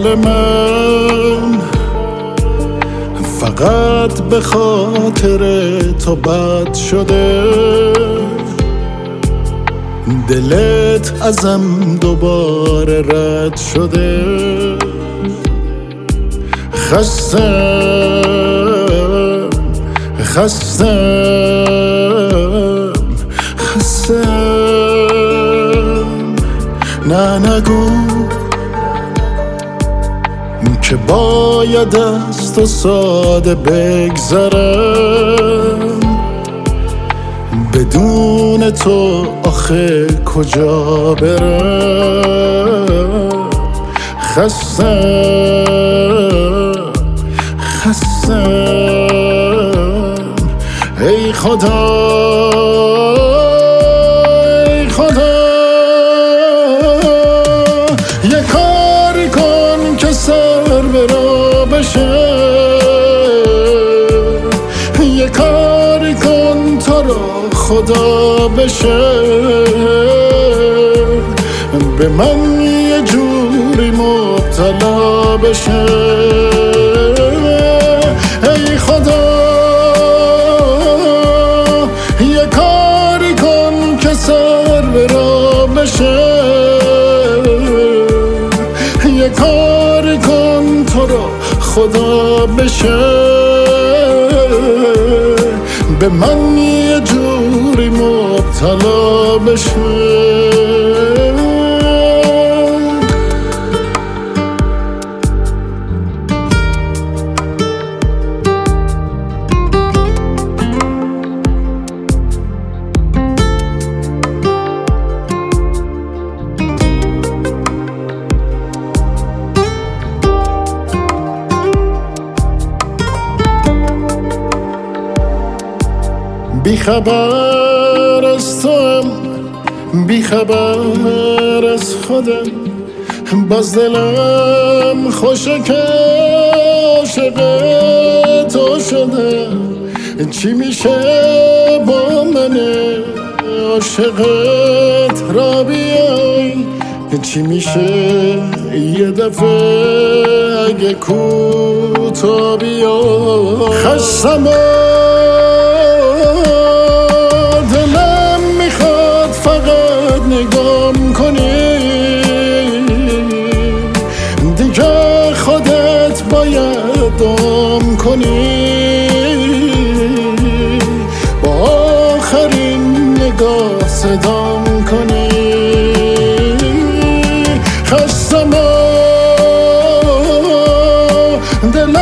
حال من فقط به خاطر تو بد شده، دلت ازم دوباره رد شده. خستم نه نگو که باید از تو ساده بگذرم، بدون تو آخه کجا برم. خستم ای خدا یه کاری کن که سر به راه بشه، یه کاری کن تو را خدا بشه، به من یه جوری مبتلا بشه. ای خدا یه کاری کن که سر به راه بشه، یه کاری کن تو را خدا بشه، به من یه جوری مبتلا بشه. بیخبر از توام، بیخبر از خودم، باز دلم خوشه که عاشق تو شده. چی میشه با من عاشقت را بیای، چی میشه یه دفعه اگه کوتا بیای. خستم دلم میخواد فقط نگام کنی، دیگه خودت باید دام کنی، با آخرین نگاه صدام کنی. خستم دلم